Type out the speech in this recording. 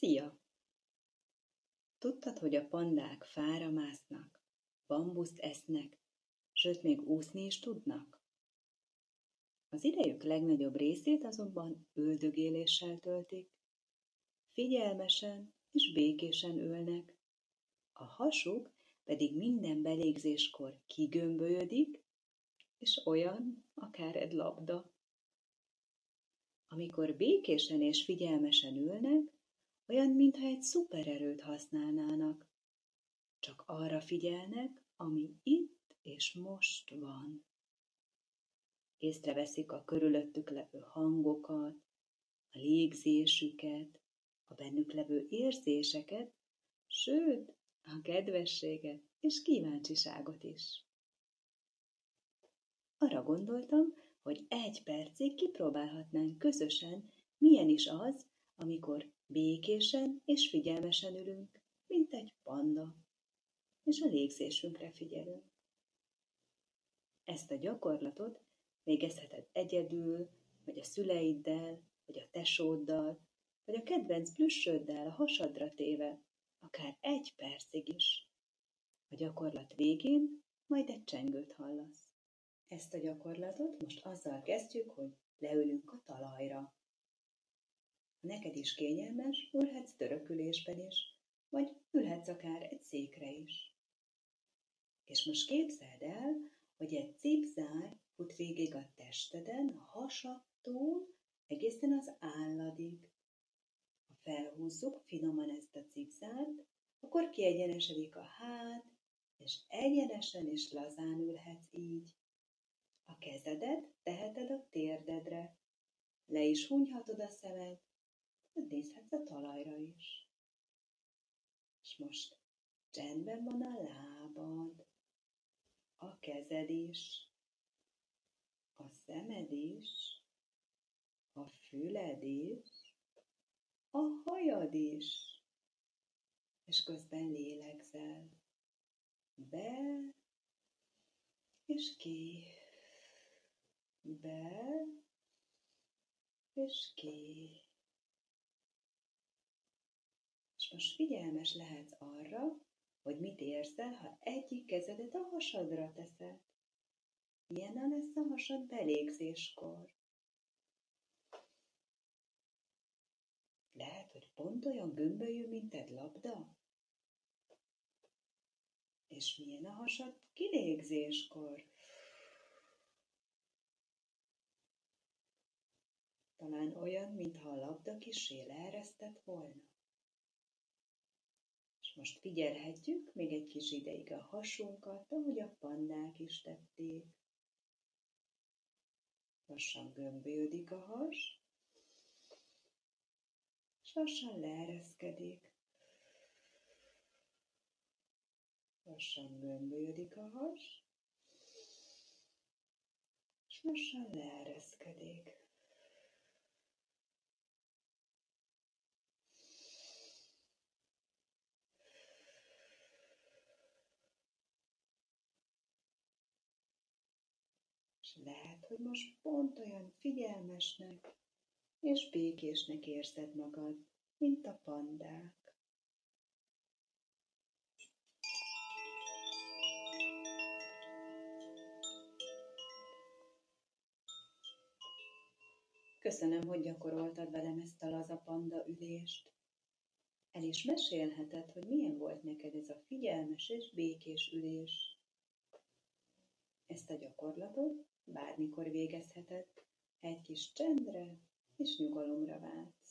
Szia! Tudtad, hogy a pandák fára másznak, bambuszt esznek, sőt még úszni is tudnak? Az idejük legnagyobb részét azonban üldögéléssel töltik, figyelmesen és békésen ülnek, a hasuk pedig minden belégzéskor kigömbölyödik, és olyan, akár egy labda. Amikor békésen és figyelmesen ülnek, olyan, mintha egy szupererőt használnának. Csak arra figyelnek, ami itt és most van. Észreveszik a körülöttük levő hangokat, a légzésüket, a bennük levő érzéseket, sőt, a kedvességet és kíváncsiságot is. Arra gondoltam, hogy egy percig kipróbálhatnánk közösen, milyen is az, amikor békésen és figyelmesen ülünk, mint egy panda, és a légzésünkre figyelünk. Ezt a gyakorlatot végezheted egyedül, vagy a szüleiddel, vagy a tesóddal, vagy a kedvenc plüssöddel a hasadra téve, akár egy percig is. A gyakorlat végén majd egy csengőt hallasz. Ezt a gyakorlatot most azzal kezdjük, hogy leülünk a talajra. Ha neked is kényelmes, ülhetsz törökülésben is, vagy ülhetsz akár egy székre is. És most képzeld el, hogy egy cipzár fut végig a testeden, a hasadtól egészen az álladig. Ha felhúzzuk finoman ezt a cipzárt, akkor kiegyenesedik a hát, és egyenesen és lazán ülhetsz így. A kezedet teheted a térdedre, le is hunyhatod a szemed, nézhetsz a talajra is. És most csendben van a lábad, a kezed is, a szemed is, a füled is, a hajad is, és közben lélegzel. Be és ki, be és ki. És most figyelmes lehetsz arra, hogy mit érzel, ha egyik kezedet a hasadra teszed. Milyen lesz a hasad belégzéskor? Lehet, hogy pont olyan gömbölyű, mint egy labda? És milyen a hasad kilégzéskor? Talán olyan, mintha a labda kissé leeresztett volna. És most figyelhetjük még egy kis ideig a hasunkat, ahogy a pandák is tették. Lassan gömbölyödik a has, és lassan leereszkedik. Lassan gömbölyödik a has, és lassan leereszkedik. És lehet, hogy most pont olyan figyelmesnek és békésnek érzed magad, mint a pandák. Köszönöm, hogy gyakoroltad velem ezt a laza panda ülést. El is mesélheted, hogy milyen volt neked ez a figyelmes és békés ülés. Ezt a gyakorlatot bármikor végezheted, egy kis csendre és nyugalomra vált.